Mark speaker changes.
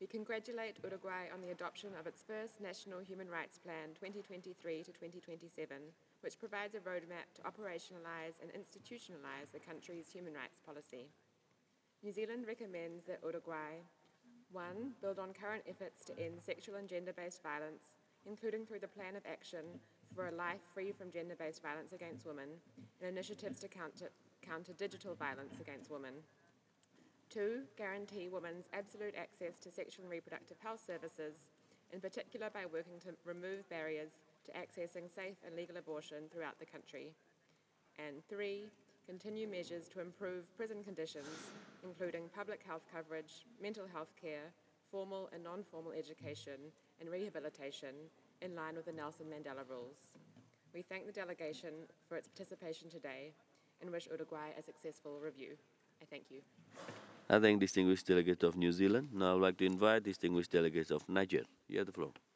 Speaker 1: We congratulate Uruguay on the adoption of its first National Human Rights Plan 2023 to 2027, which provides a roadmap to operationalise and institutionalise the country's human rights policy. New Zealand recommends that Uruguay 1. Build on current efforts to end sexual and gender-based violence, including through the Plan of Action for a Life Free from Gender-Based Violence Against Women and initiatives to counter digital violence against women. 2. Guarantee women's absolute access to sexual and reproductive health services, in particular by working to remove barriers to accessing safe and legal abortion throughout the country. And 3. Continue measures to improve prison conditions, including public health coverage, mental health care, formal and non-formal education, and rehabilitation, in line with the Nelson Mandela Rules. We thank the delegation for its participation today and wish Uruguay a successful review. I thank you.
Speaker 2: I thank distinguished delegates of New Zealand. Now I would like to invite distinguished delegates of Niger. You have the floor.